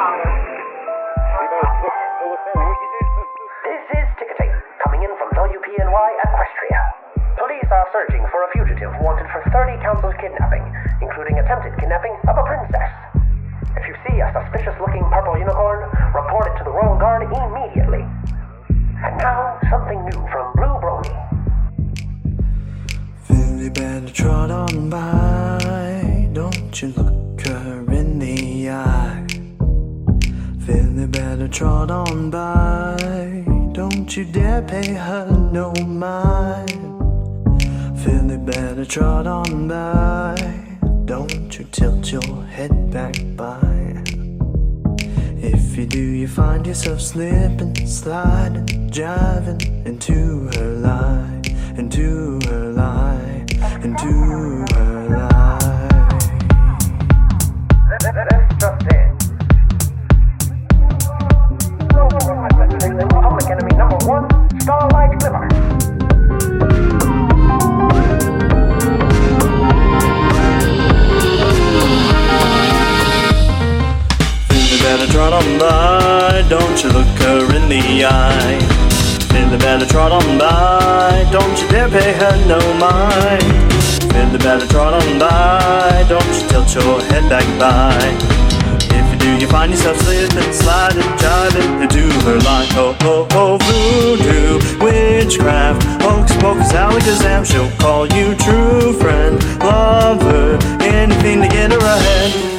This is ticketing, coming in from WPNY Equestria. Police are searching for a fugitive wanted for 30 counts of kidnapping, including attempted kidnapping of a princess. If you see a suspicious-looking purple unicorn, report it to the Royal Guard immediately. And now, something new from Blue Brony. Philly better trot on by, don't you look her in the eye. Philly better trot on by, don't you dare pay her no mind. Philly better trot on by, don't you tilt your head back by. If you do, you find yourself slipping, sliding, jiving into her lie, into her lie, into her lie. That's just it. Public enemy number one, Starlight Glimmer. Better trot on by, don't you look her in the eye. Philly better trot on by, don't you dare pay her no mind. Philly better trot on by, don't you tilt your head back by. If you do, you find yourself slipping, sliding, jiving into her line. Oh, oh, oh, voodoo, witchcraft, hocus pocus, alakazam. She'll call you true friend, lover, anything to get her ahead.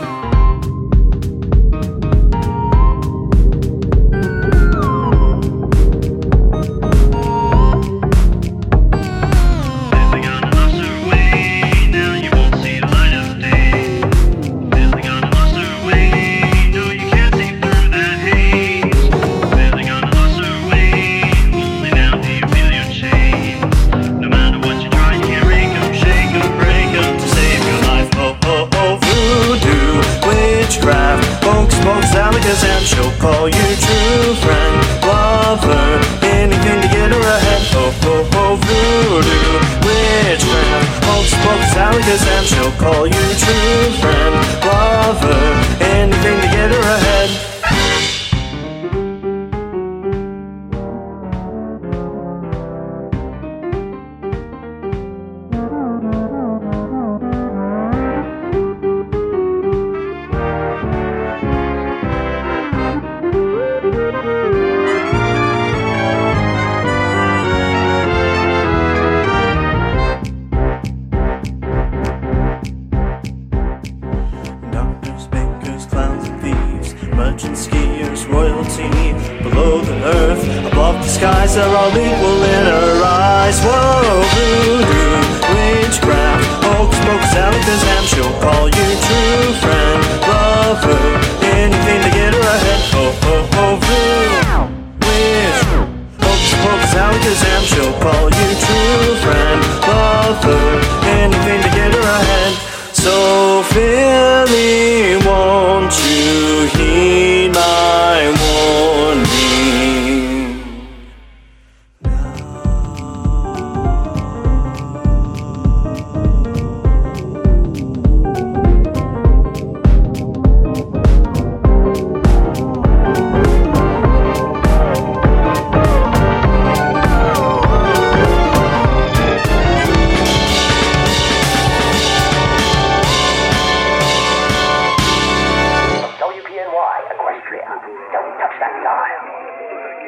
And she'll call you true friend, lover, anything to get her ahead. Oh, oh, oh, voodoo, witchcraft, hocus pocus, alakazam. She'll call you true friend, lover, anything to get her ahead. Merchant skiers, royalty, below the earth, above the skies, they're all equal in her eyes. Whoa, voodoo, witchcraft, hocus pocus, alakazam. She'll call you true friend, lover, anything to get her ahead. Oh, oh, oh, voodoo, witch, hocus pocus, alakazam. She'll call you true friend, lover, anything to get her ahead. So Philly, won't you heed my warning? WPNY Equestria. Don't touch that dial.